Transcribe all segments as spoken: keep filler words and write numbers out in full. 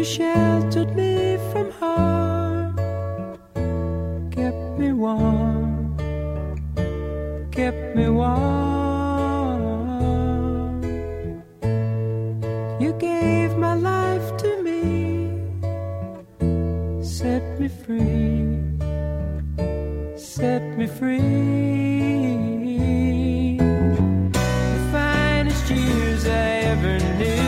sheltered me from harm, kept me warm, kept me warm. You gave my life to me, set me free, set me free. The finest years I ever knew,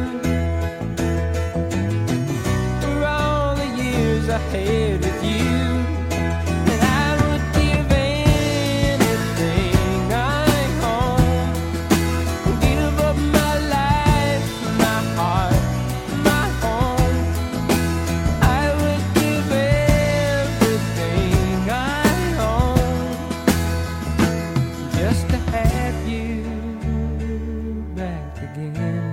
I had with you, and I would give anything I own, give up my life, my heart, my home. I would give everything I own just to have you back again.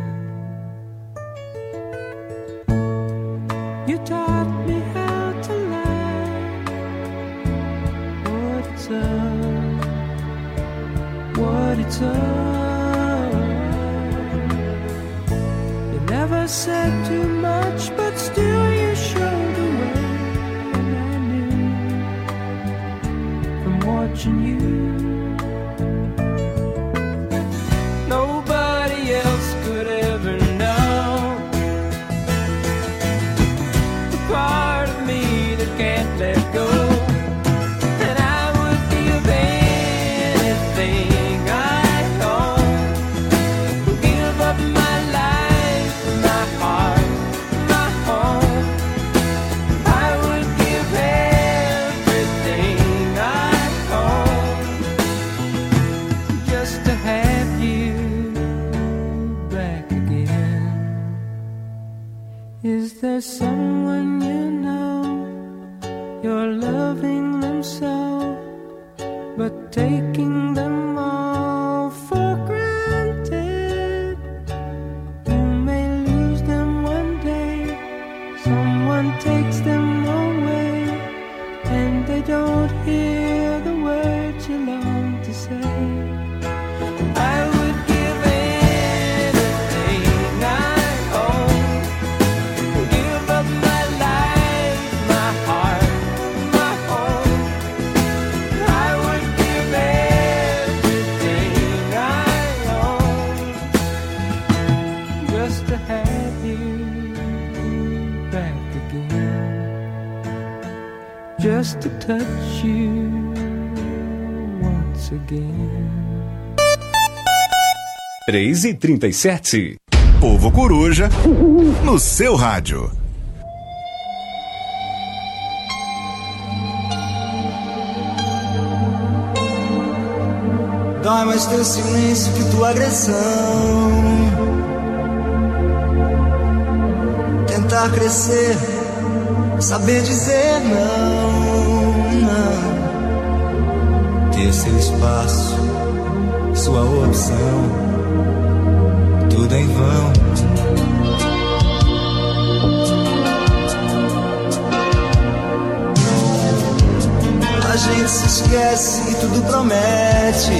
You taught me what it's all. You never said too much, but still you showed the way, and I knew from watching you. Nobody else could ever know the part of me that can't let go. Is there someone you know, you're loving them so, but taking them all for granted? You may lose them one day, someone takes them away, and they don't hear the words you long to say. I would give anything I own, give up my life, my heart, my home. I would give everything I own just to have you back again, just to touch you once again. três e trinta e sete. Povo Coruja, no seu rádio. Dói mais teu silêncio que tua agressão. Tentar crescer, saber dizer não, não. Ter seu espaço, sua opção. Tudo em vão. A gente se esquece e tudo promete.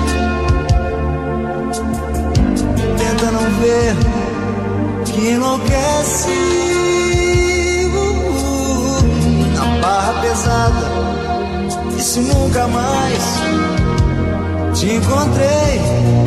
Tenta não ver que enlouquece. Uh, uh, na barra pesada, e se nunca mais te encontrei.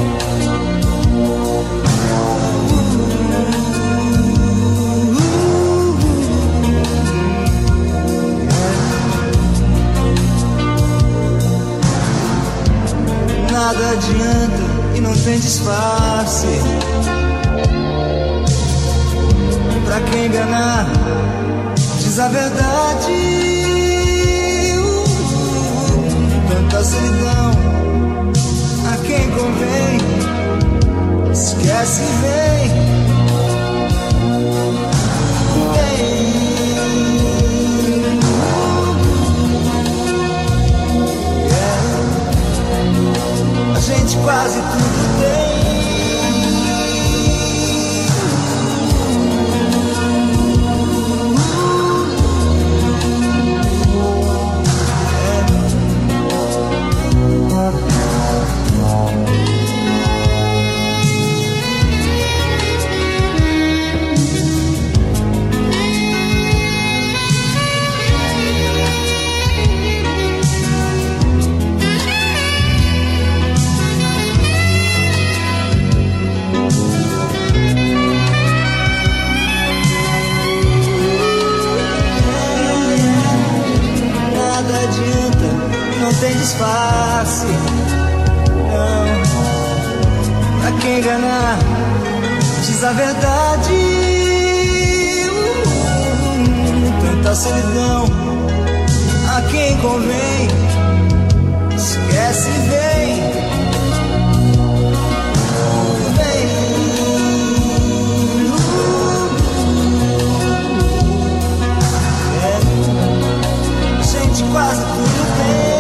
Nada adianta e não tem disfarce. Pra quem enganar, diz a verdade. uh, Tanta solidão, a quem convém, esquece e vem. A gente quase tudo tem. enganar, diz a verdade. uh, Tanta solidão a quem convém, esquece e vem. Quase tudo bem.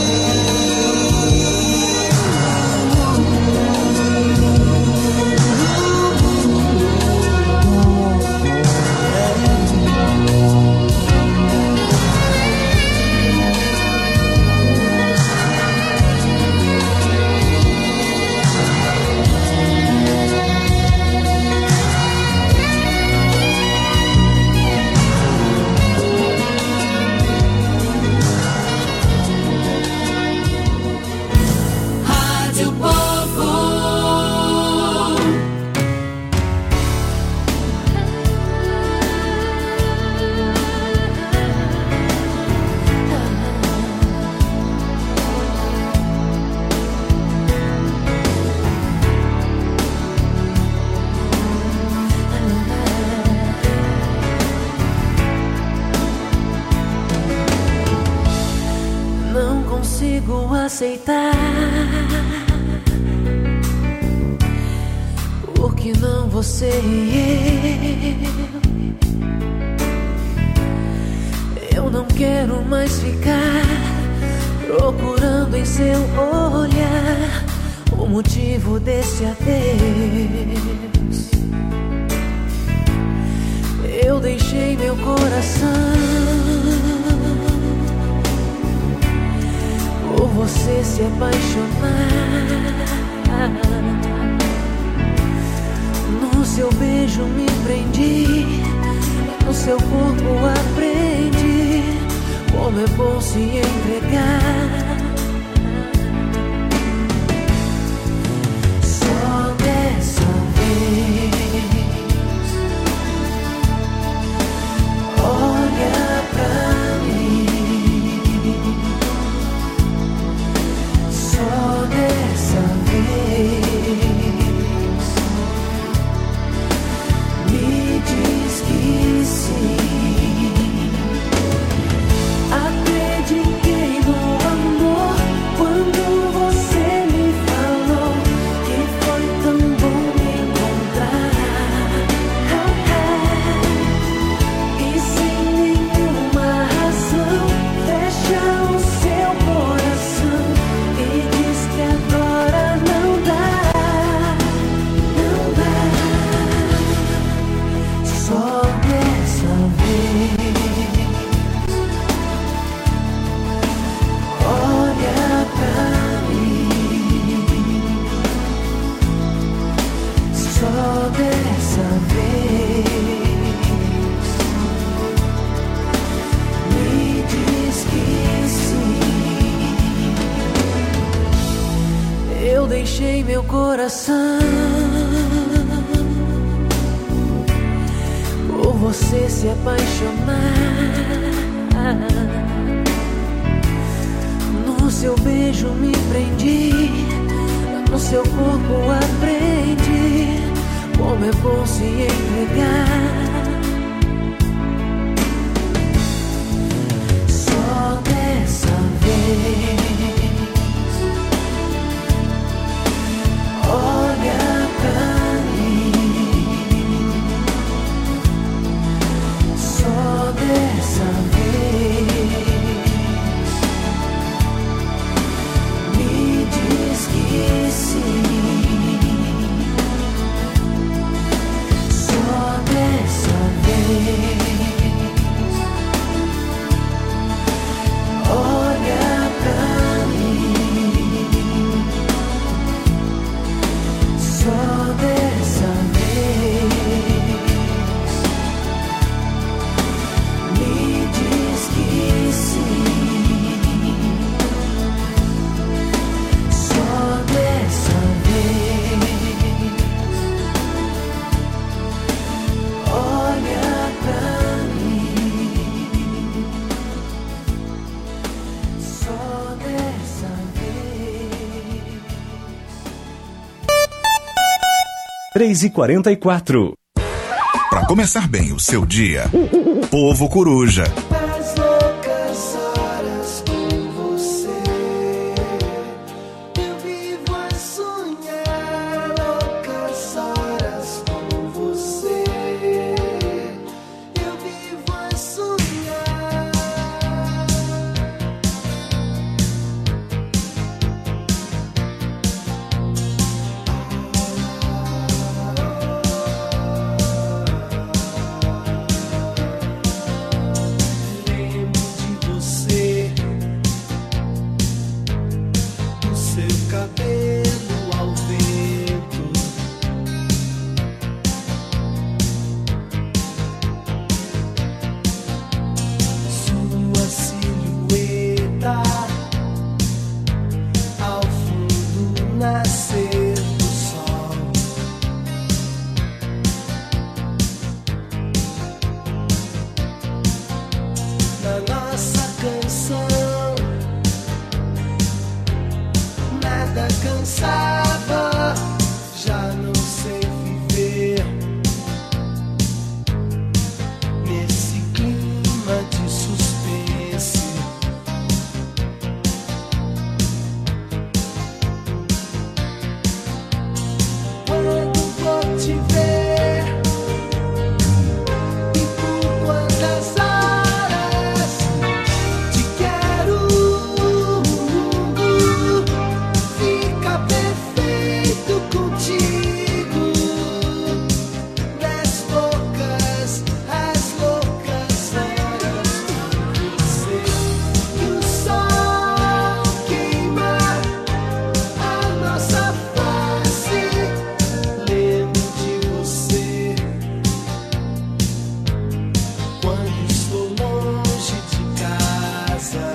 Aceitar, porque não você e eu. Eu não quero mais ficar procurando em seu olhar o motivo desse adeus. Eu deixei meu coração por você se apaixonar. No seu beijo me prendi, no seu corpo aprendi como é bom se entregar. Só dessa vez, olha pra mim. Só dessa vez, me diz que sim. Acreditei no amor quando você me falou que foi tão bom me encontrar. E sem nenhuma razão fecha o seu coração e diz que agora não dá, não dá. Só dessa vez, olha pra mim. Só dessa vez, me diz que sim. Eu deixei meu coração por você se apaixonar. No seu beijo me prendi, no seu corpo aprendi como é bom se entregar. Só dessa vez, olha pra mim. Só dessa vez, me diz que sim. Só dessa vez, olha pra três e quarenta e quatro. Para começar bem o seu dia, Povo Coruja. As loucas horas com você, eu vivo a sonhar. Loucas horas com você, eu vivo a sonhar. Lembro de você, do seu cabelo ao vento, sua silhueta ao fundo nascer do sol. Na nossa canção, nada cansava, já não sei viver nesse clima de suspense. Quando vou te ver e por quantas horas te quero, o mundo fica perfeito contigo. Nas loucas, as loucas horas com você, que o sol queima a nossa face. Lembro de você quando estou longe de casa.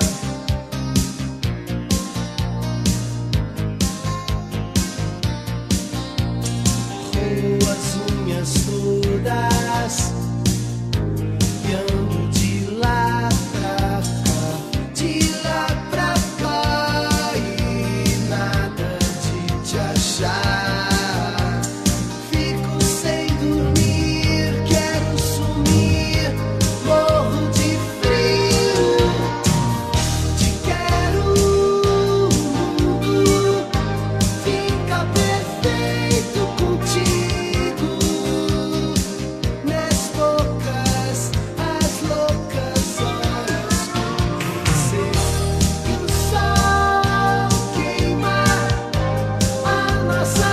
Roo as unhas todas e ando de lá pra cá, de lá pra cá, e nada de te achar. Fico sem dormir, quero sumir, morro de frio. Te quero, o mundo fica perfeito contigo. Nas loucas, as loucas horas com você, que o sol queima a nossa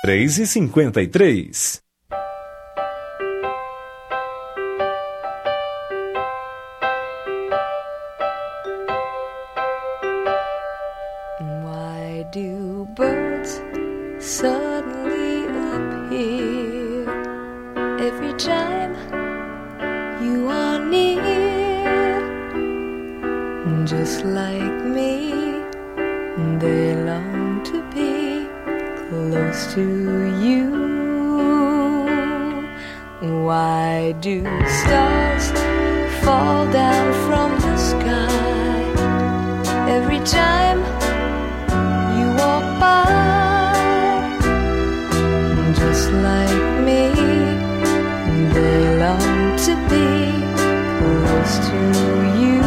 três e cinquenta e três. Why do birds suddenly appear every time you are near? Just like me, they long to be close to you. Why do stars fall down from the sky every time you walk by? Just like me, they long to be close to you.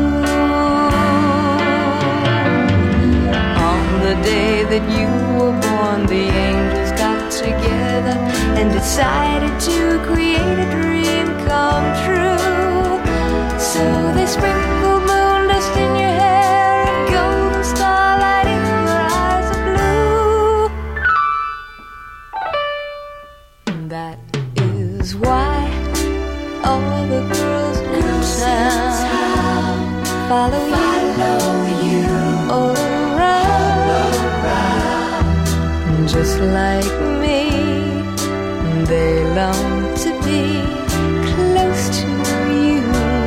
On the day that you were born, the angels got together and decided to create a dream come true. So they sprinkled moon dust in your hair and golden starlight in your eyes of blue. That is why all the girls in town follow you, follow you all around. Just like me, they long to be close to you.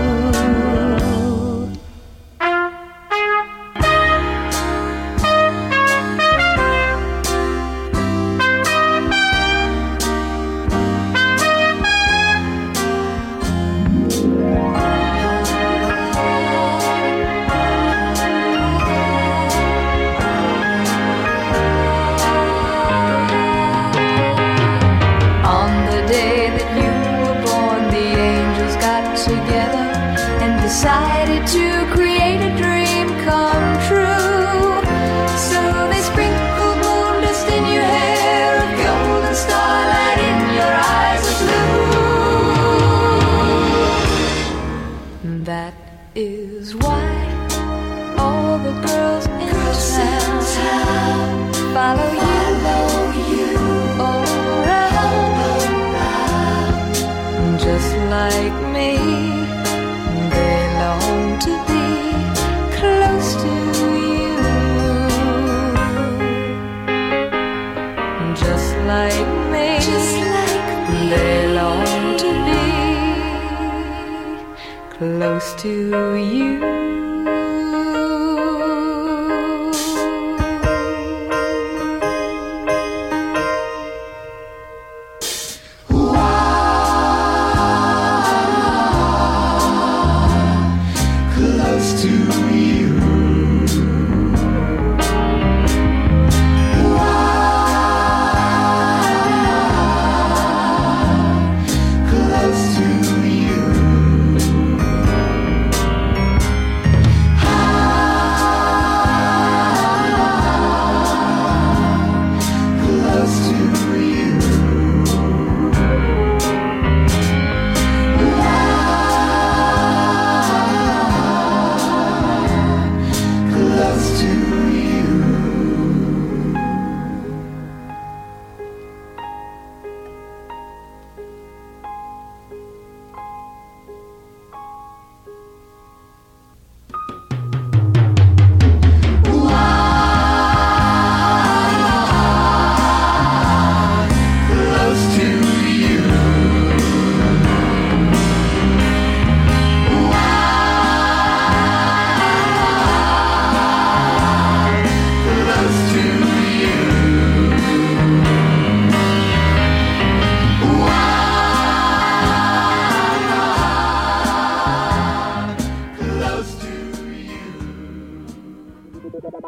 Decided to create a dream come true. So they sprinkled moon dust in your hair, a golden starlight in your eyes of blue. That is why all the girls in girls town, town follow you, follow you all around. Just like me, to be close to you. Just like me, just like me, they long to be close to you.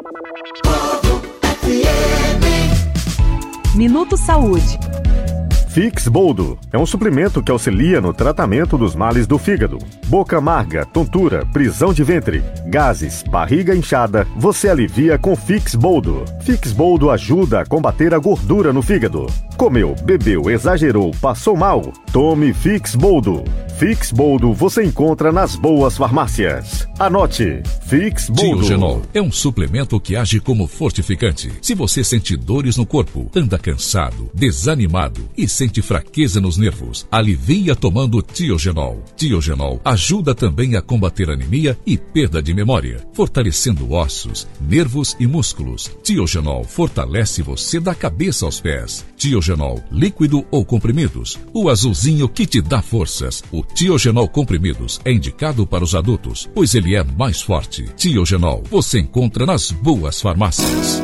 Minuto Saúde. Fix Boldo é um suplemento que auxilia no tratamento dos males do fígado. Boca amarga, tontura, prisão de ventre, gases, barriga inchada, você alivia com Fix Boldo. Fix Boldo ajuda a combater a gordura no fígado. Comeu, bebeu, exagerou, passou mal? Tome Fix Boldo. Fix Boldo você encontra nas boas farmácias. Anote, Fix Boldo. Tiogenol é um suplemento que age como fortificante. Se você sente dores no corpo, anda cansado, desanimado e sente fraqueza nos nervos, alivia tomando Tiogenol. Tiogenol ajuda também a combater anemia e perda de memória, fortalecendo ossos, nervos e músculos. Tiogenol fortalece você da cabeça aos pés. Tiogenol, líquido ou comprimidos, o azulzinho que te dá forças. O Tiogenol comprimidos é indicado para os adultos, pois ele é mais forte. Tiogenol você encontra nas boas farmácias.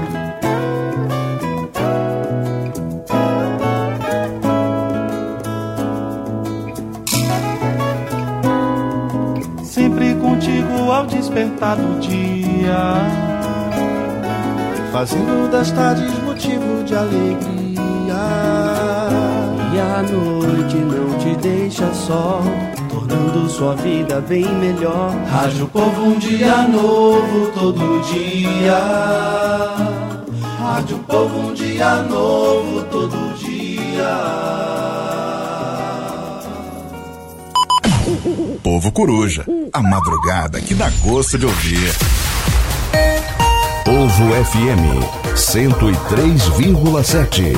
Sempre contigo ao despertar do dia, fazendo das tardes motivo de alegria. E a noite não te deixa só, tornando sua vida bem melhor. Rádio Povo, um dia novo todo dia. Rádio Povo, um dia novo todo dia. Povo Coruja, a madrugada que dá gosto de ouvir. Povo F M cento e três vírgula sete.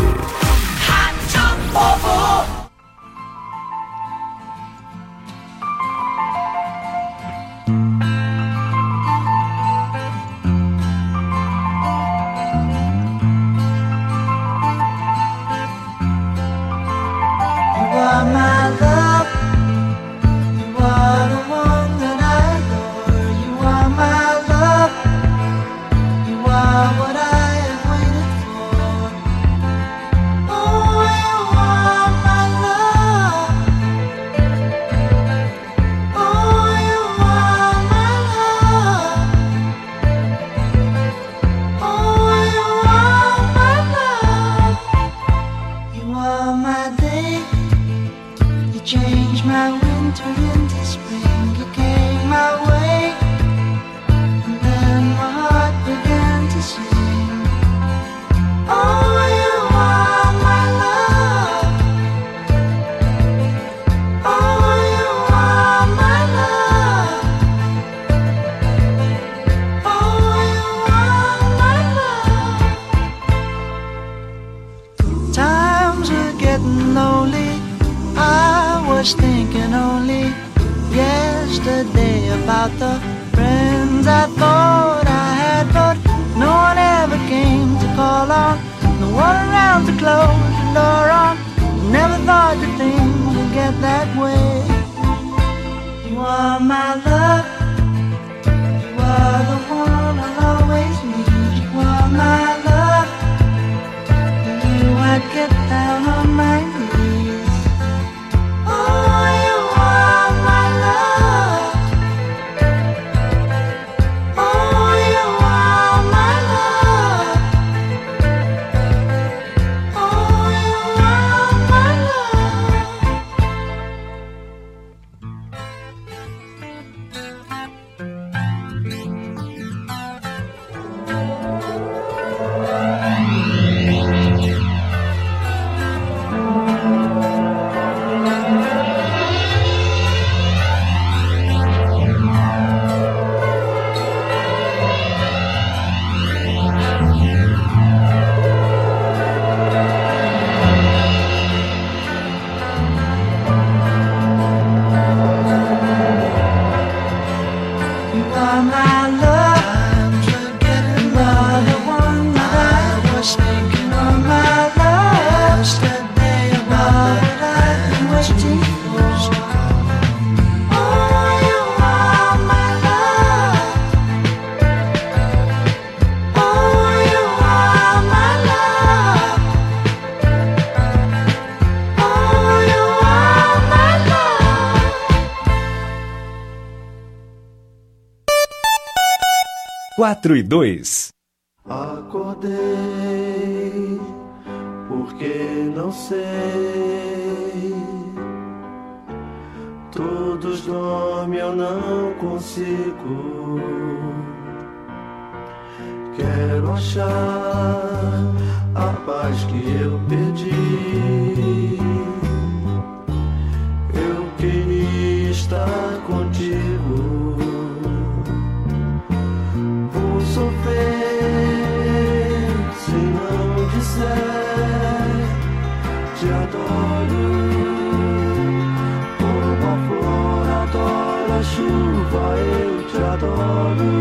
Quatro e dois. Acordei, o porque não sei. Todos dormem, eu não consigo. Quero achar a paz que eu perdi. Eu queria estar contigo. Vou sofrer se não disser te adoro. Como a flor adora a chuva, eu te adoro.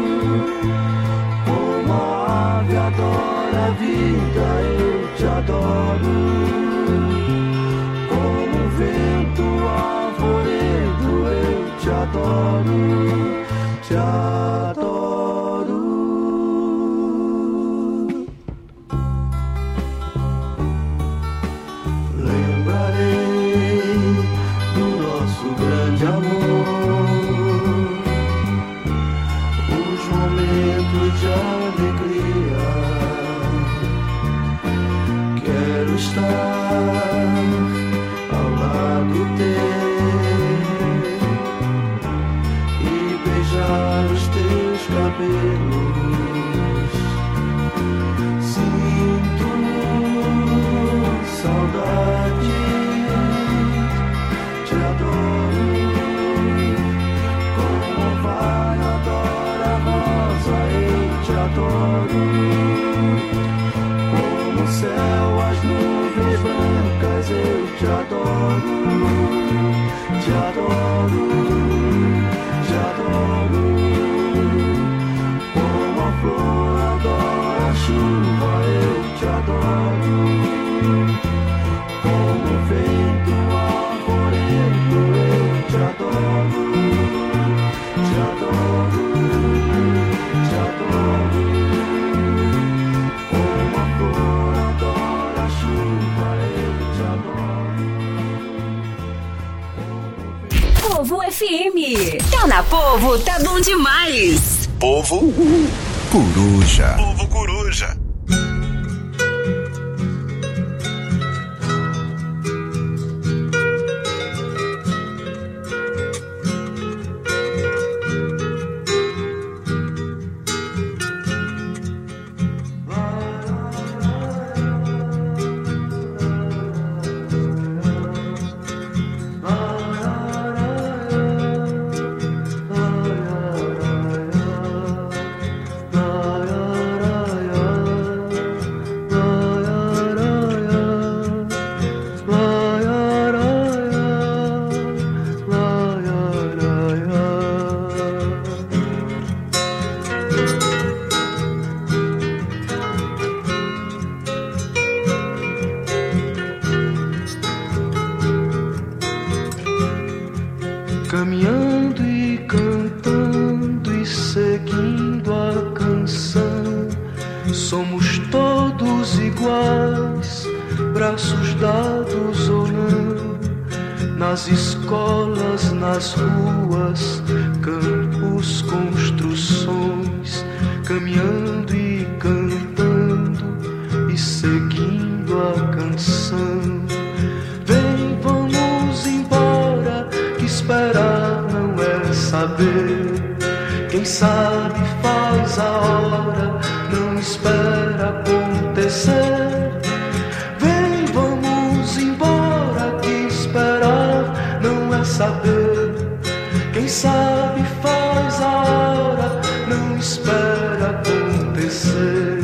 Como a ave adora a vida, eu te adoro. Como o vento arvoredo, eu te adoro, te adoro. Grande amor, os momentos de alegria. Quero estar ao lado teu e beijar os teus cabelos. Sinto saudade. Te adoro, como vai, adora a rosa, eu te adoro. Como o céu, as nuvens brancas, eu te adoro. Te adoro, te adoro. Como a flor adora a chuva, eu te adoro. Como o vento arvoredo, eu te adoro, te adoro, te adoro. Como a flor adora a chuva, eu te adoro. Povo F M. Tá na Povo, tá bom demais. Povo Coruja. Povo Coruja. Caminhando e cantando e seguindo a canção, somos todos iguais, braços dados ou não, nas escolas, nas ruas, campos, construções, caminhando e cantando e seguindo a canção. Vem, vamos embora, que esperar não é saber. Quem sabe faz a hora, não espera acontecer. Vem, vamos embora, que esperar não é saber. Quem sabe faz a hora, não espera acontecer.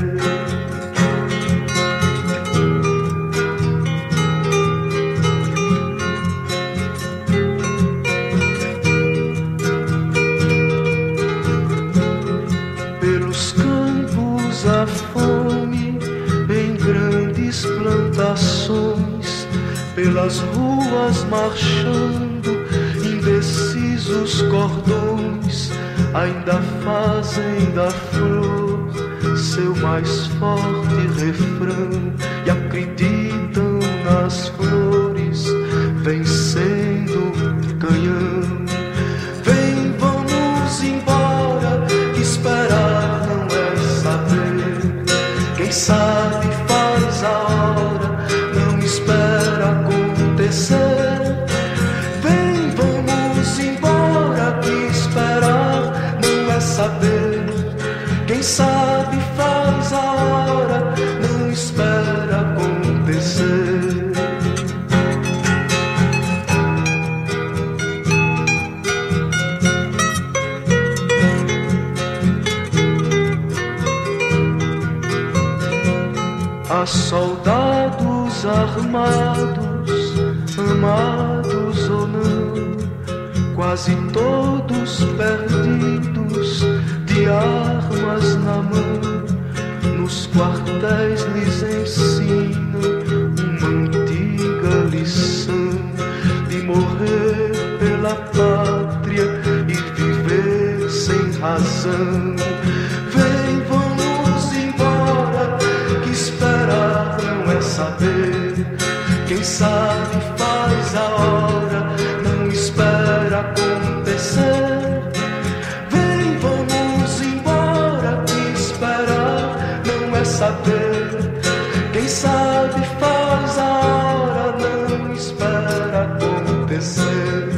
A fome em grandes plantações, pelas ruas marchando, indecisos cordões, ainda fazem da flor seu mais forte refrão e acreditam nas flores vencendo canhão. Vem, vamos embora, que esperar não é saber. Quem sabe faz a hora, saber. Quem sabe faz a hora, não espera acontecer. Há soldados armados, amados ou não, quase todos perdidos, de armas na mão. Nos quartéis lhes ensino uma antiga lição de morrer pela pátria e viver sem razão. Vem, vamos embora, que esperar não é saber. Quem sabe faz a hora, não espera acontecer. Vem, vamos embora, que esperar não é saber. Quem sabe faz a hora, não espera acontecer.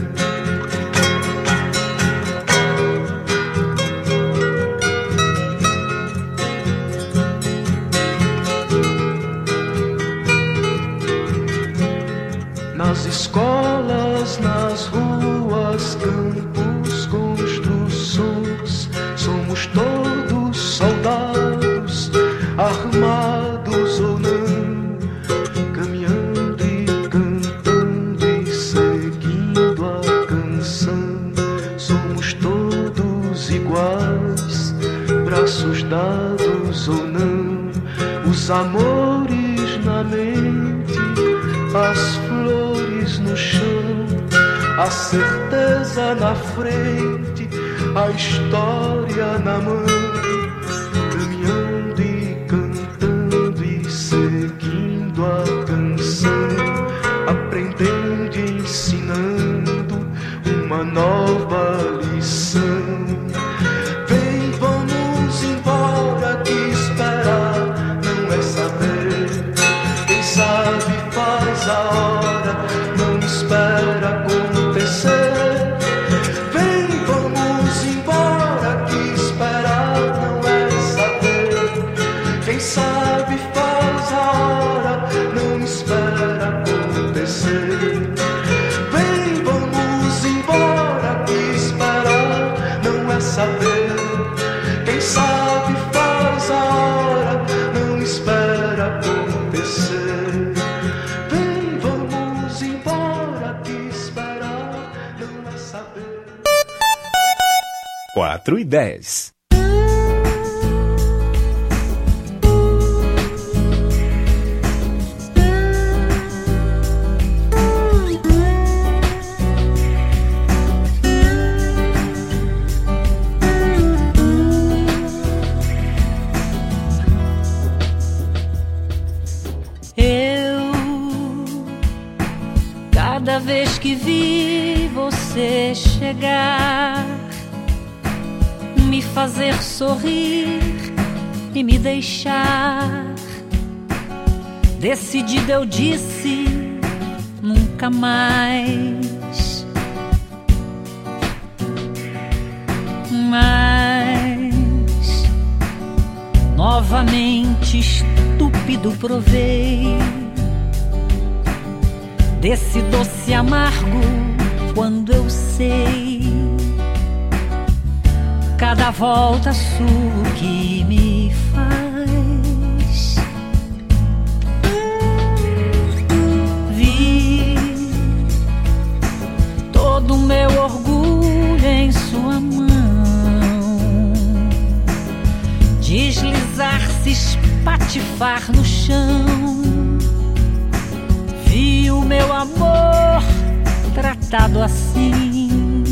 Nas escolas, nas ruas, campos, construções, somos todos soldados, armados ou não, caminhando e cantando e seguindo a canção. Somos todos iguais, braços dados ou não, os amores na mente, as flores no chão, a certeza na frente, a história na mão, caminhando e cantando e seguindo a canção, aprendendo e ensinando uma nova lição. Vem, vamos embora, que esperar não é saber. Quem sabe faz a hora, não espera acontecer. Vem, vamos embora, que esperar não é saber. Quem sabe faz a hora, não espera acontecer. Vem, vamos embora, que esperar não é saber. Quem sabe faz a hora, não espera acontecer. Quatro e dez. Eu, cada vez que vi você chegar, me fazer sorrir e me deixar, decidida eu disse nunca mais. Mas novamente estúpido provei desse doce amargo quando eu sei cada volta sua que me faz. Vi todo o meu orgulho em sua mão, deslizar-se, espatifar no chão. Vi o meu amor tratado assim.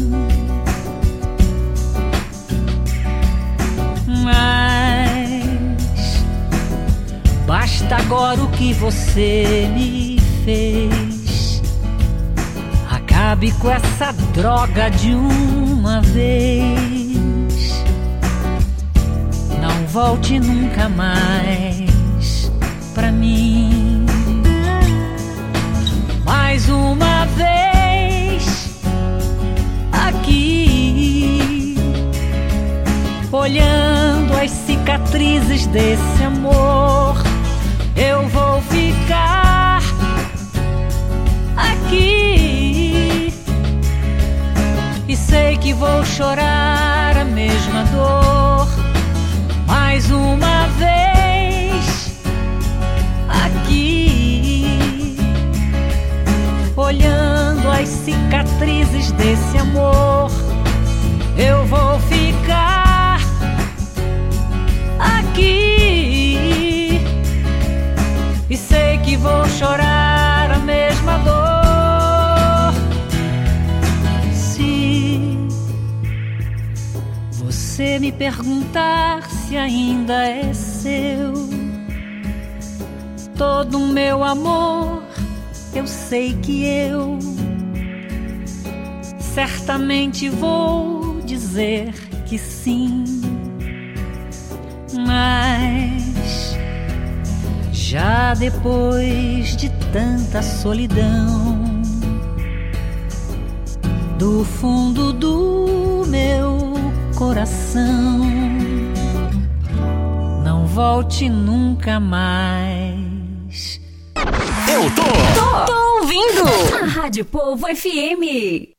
Mas basta agora o que você me fez. Acabe com essa droga de uma vez. Não volte nunca mais pra mim. Mais uma vez aqui cicatrizes desse amor. Eu vou ficar aqui e sei que vou chorar a mesma dor mais uma vez aqui, olhando as cicatrizes desse amor. Eu vou ficar aqui e sei que vou chorar a mesma dor. Se você me perguntar se ainda é seu todo o meu amor, eu sei que eu certamente vou dizer que sim, mas já depois de tanta solidão, do fundo do meu coração, não volte nunca mais. Eu tô, tô, tô ouvindo a Rádio Povo F M.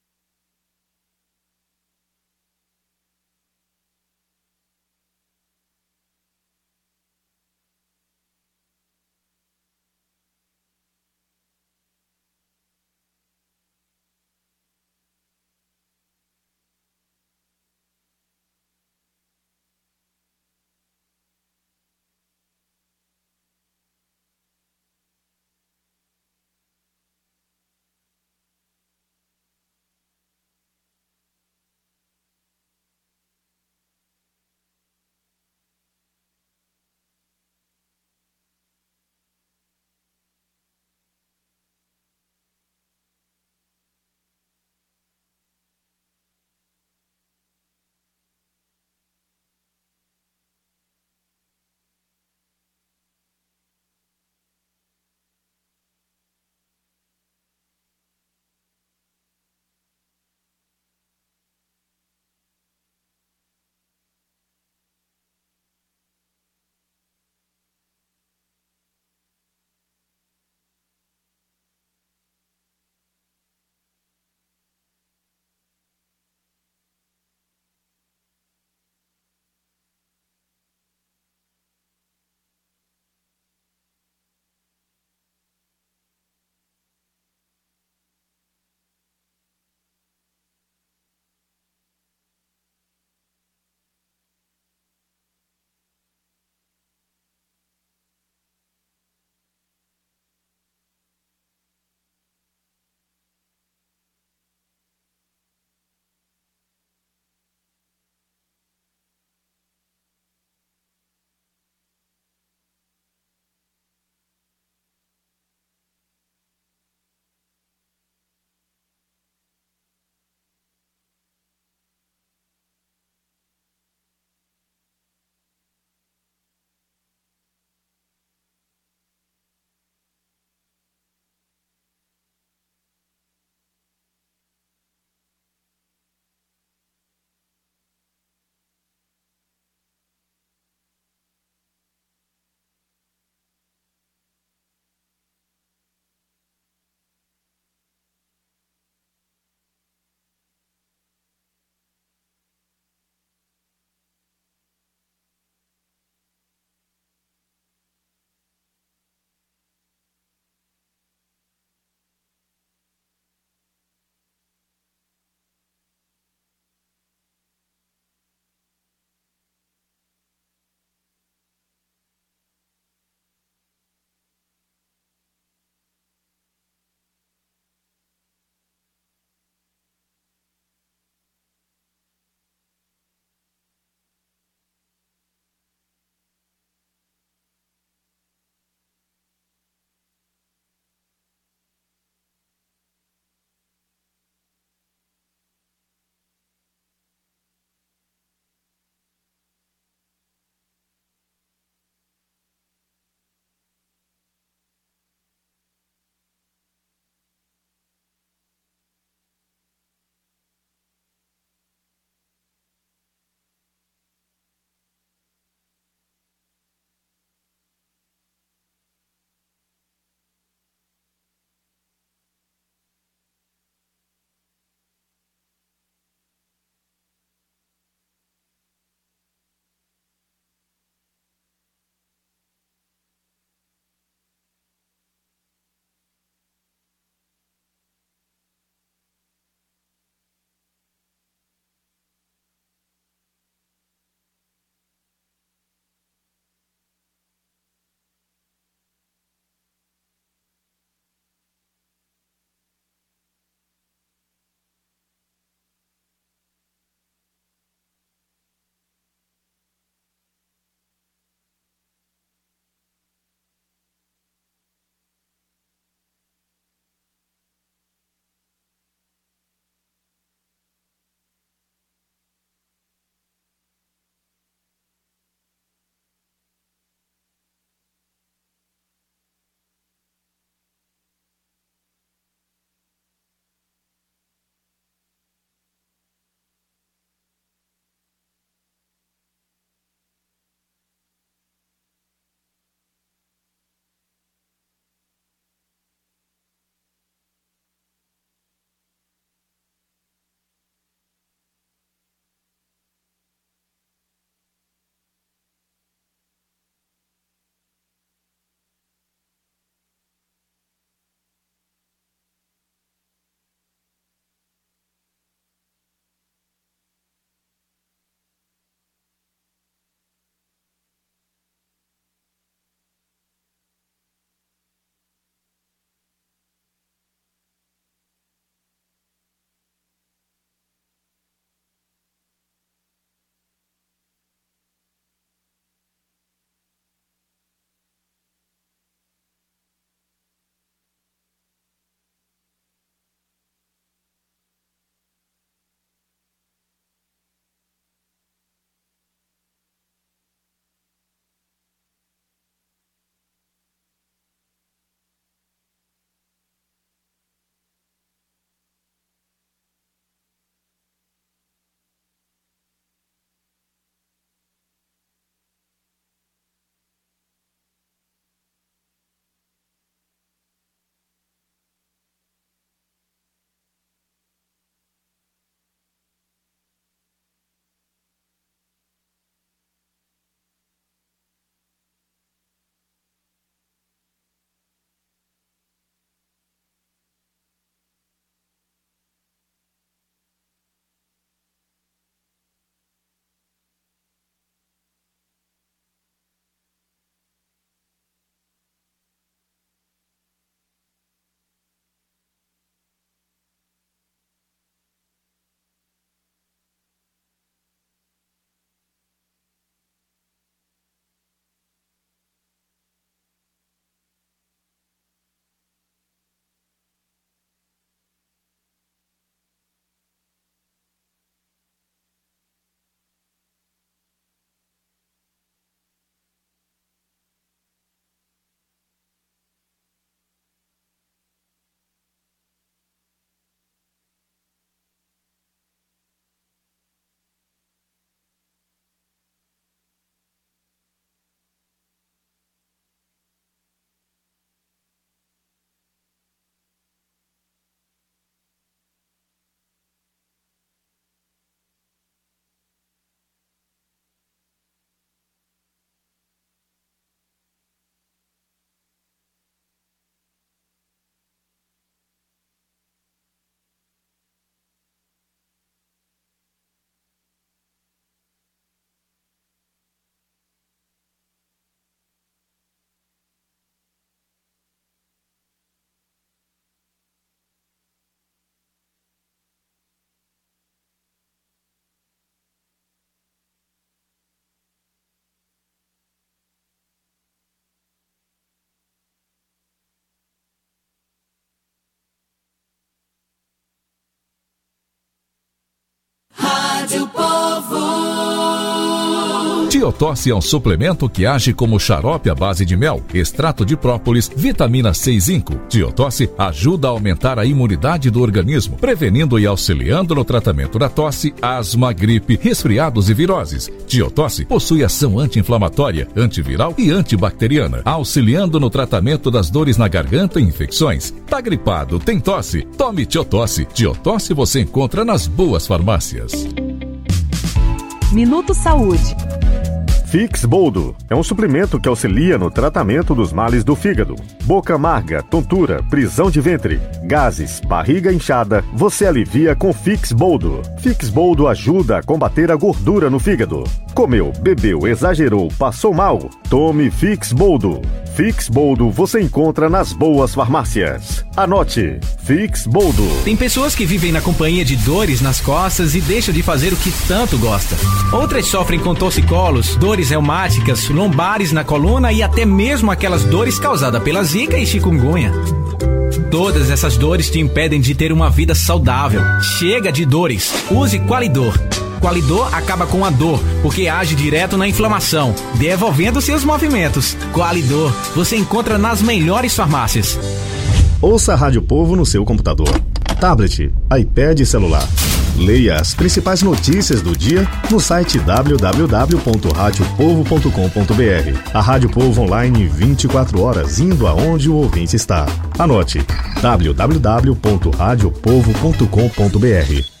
Tiotosse é um suplemento que age como xarope à base de mel, extrato de própolis, vitamina C e zinco. Tiotosse ajuda a aumentar a imunidade do organismo, prevenindo e auxiliando no tratamento da tosse, asma, gripe, resfriados e viroses. Tiotosse possui ação anti-inflamatória, antiviral e antibacteriana, auxiliando no tratamento das dores na garganta e infecções. Tá gripado, tem tosse? Tome Tiotosse. Tiotosse você encontra nas boas farmácias. Minuto Saúde. Fix Boldo é um suplemento que auxilia no tratamento dos males do fígado. Boca amarga, tontura, prisão de ventre, gases, barriga inchada, você alivia com Fix Boldo. Fix Boldo ajuda a combater a gordura no fígado. Comeu, bebeu, exagerou, passou mal? Tome Fix Boldo. Fix Boldo você encontra nas boas farmácias. Anote, Fix Boldo. Tem pessoas que vivem na companhia de dores nas costas e deixam de fazer o que tanto gosta. Outras sofrem com torcicolos, dores reumáticas, lombares na coluna e até mesmo aquelas dores causadas pela zika e chikungunya. Todas essas dores te impedem de ter uma vida saudável. Chega de dores. Use Qualidor. Qualidor acaba com a dor, porque age direto na inflamação, devolvendo seus movimentos. Qualidor, você encontra nas melhores farmácias. Ouça a Rádio Povo no seu computador, tablet, iPad e celular. Leia as principais notícias do dia no site w w w ponto rádio povo ponto com ponto b r. A Rádio Povo online vinte e quatro horas, indo aonde o ouvinte está. Anote, w w w ponto rádio povo ponto com ponto b r.